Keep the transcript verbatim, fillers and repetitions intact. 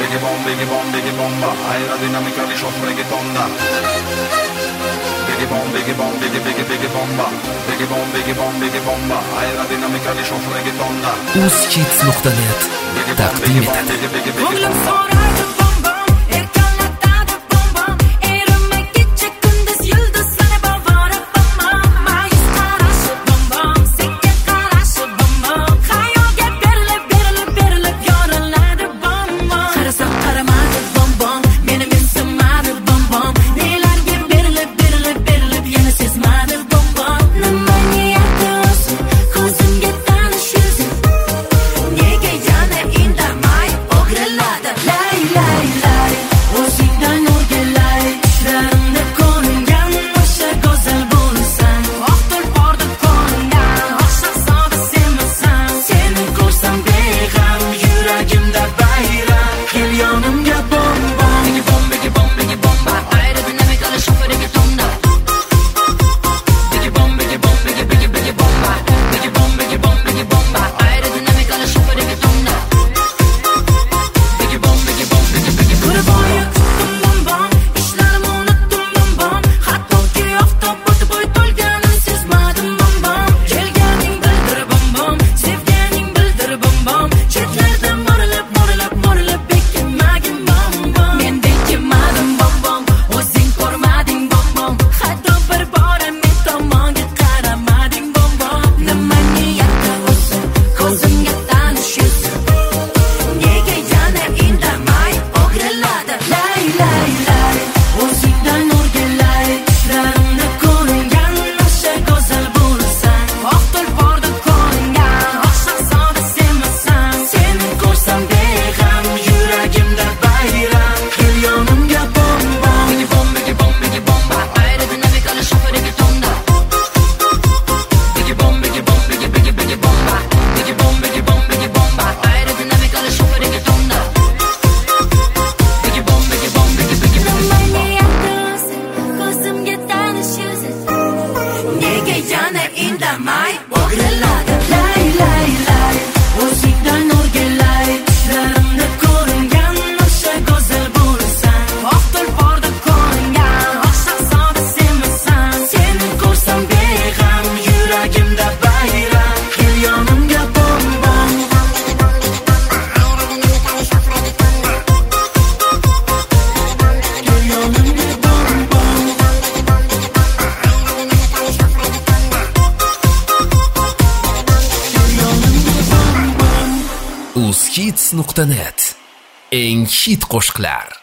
Biggie bomb, biggie bomb, biggie bomba, aerodinamica di soffre che tonda. Biggie bomb, biggie bomb, biggie biggie biggie bomba, biggie bomb, biggie bomb, biggie bomba, aerodinamica di soffre che tonda. Uzhits nuqta net taqdim etadi. Ko'nglim so'raydi bom bom, erkalatadi bom bom, erimma kecha kunduz yulduzlar bovori bom bom, mayus qarashi bom bom, senga qarashi bom bom, xayolga berilib berilib berilib yoriladi bom bom. Qarasam qaramadi bom bom, meni mensimadi bom bom, nelarga berilib berilib berilib yana sezmadi bom bom. Nima niyati o'zi ko'zimga tanish yuzi, nega yana indamay o'giriladi. Lay lay lay, o'zingdan o'rgilay, ishlarimni ko'ringan o'sha go'zal bo'lsang, oq tulporda ko'ringan oq shahzoda senmisan. Seni ko'rsam beg'am, yuragimda bayram, kel yonimga bom bom. Biggie bom, biggie bom, biggie bomba, aerodinamika shoferiga tonda. Biggie bom, biggie bom, biggie biggie biggie bomba, biggie bom, biggie bom, biggie bomba, aerodinamika shoferiga tonda. Biggie bom, biggie bom, biggie biggie Qurboyi kutdim bom bom, ishlarimni unutdim bom bom, hattoki oftob botib bo'y to'lganini sezmadim bom bom. Kelganing bildir bom bom, sevganing bildir bom bom, chetlardan mo'ralab mo'ralab mo'ralab bekinmagin bom bom. Men bekinmadim bom bom, o'zing ko'rmading bom bom, hatto bir bora men tomonga qaramading bom bom. Nima niyati o'zi ko'zimga tanish yuzi, nega yana indamay o'giriladi. Lay lay lay, o'zingdan o'rgilay, ishlarimni ko'ringan o'sha go'zal bo'lsang, oq tulporda ko'ringan oq shahzoda senmisan. Seni ko'rsam beg'am, yuragimda bayram, kel yonimga bom bom. Biggie bom, biggie bom, biggie bomba, aerodinamika shoferiga tonda. Biggie bom, biggie bom, biggie biggie biggie bomba, biggie bom, biggie bom, biggie bomba, aerodinamika shoferiga tonda. Biggie bom, biggie bom, biggie biggie Nima niyati o'zi ko'zimga tanish yuzi, nega yana indamay o'giriladi. Lay lay lay, o'zingdan o'rgilay, ishlarimni ko'ringan o'sha go'zal bo'lsang, oq tulporda ko'ringan oq shahzoda senmisan. Seni ko'rsam beg'am, yuragimda bayram, kel yonimga bom bom. Kel yonimga bom bom. Kel yonimga bom bom. Uzhits nuqta net eng hit qo'shiqlar.